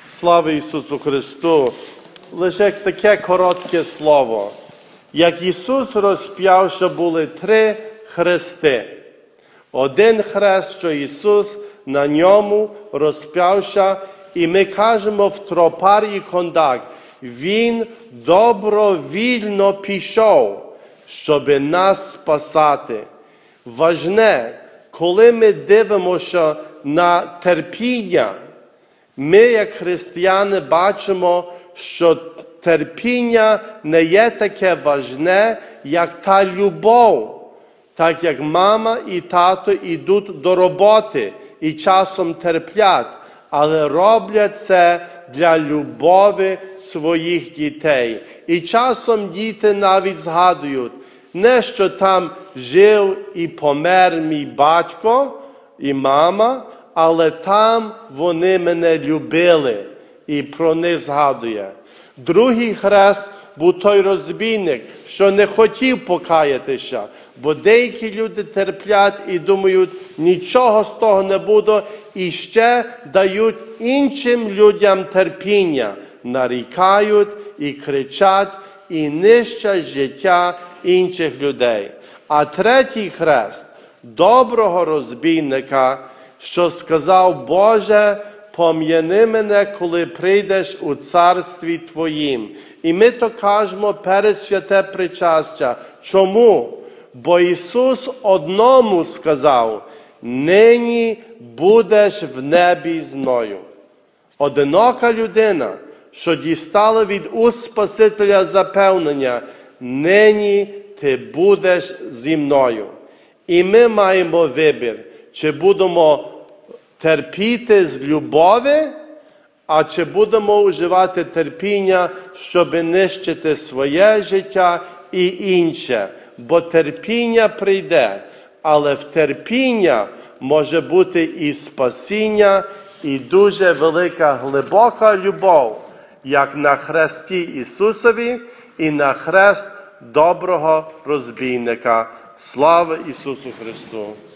Слава Ісусу Христу! Лише таке коротке слово. Як Ісус розп'явся, були 3 хрести. Один хрест, що Ісус на ньому розп'явся, і ми кажемо в тропарі кондак, Він добровільно пішов, щоб нас спасати. Важне, коли ми дивимося на терпіння, ми, як християни, бачимо, що терпіння не є таке важне, як та любов. Так як мама і тато йдуть до роботи і часом терплять, але роблять це для любові своїх дітей. І часом діти навіть згадують, не що там жив і помер мій батько і мама, але там вони мене любили, і про них згадує. Другий хрест був той розбійник, що не хотів покаятися, бо деякі люди терплять і думають, нічого з того не буде, і ще дають іншим людям терпіння, нарікають і кричать, і нищать життя інших людей. А третій хрест доброго розбійника, що сказав, Боже, пом'яни мене, коли прийдеш у царстві Твоїм. І ми то кажемо перед святе причастя. Чому? Бо Ісус одному сказав, нині будеш в небі з мною. Одинока людина, що дістала від уст Спасителя запевнення, нині ти будеш зі мною. І ми маємо вибір, чи будемо терпіти з любові, а чи будемо вживати терпіння, щоб нищити своє життя і інше. Бо терпіння прийде, але в терпіння може бути і спасіння, і дуже велика, глибока любов, як на хресті Ісусові і на хрест доброго розбійника. Слава Ісусу Христу!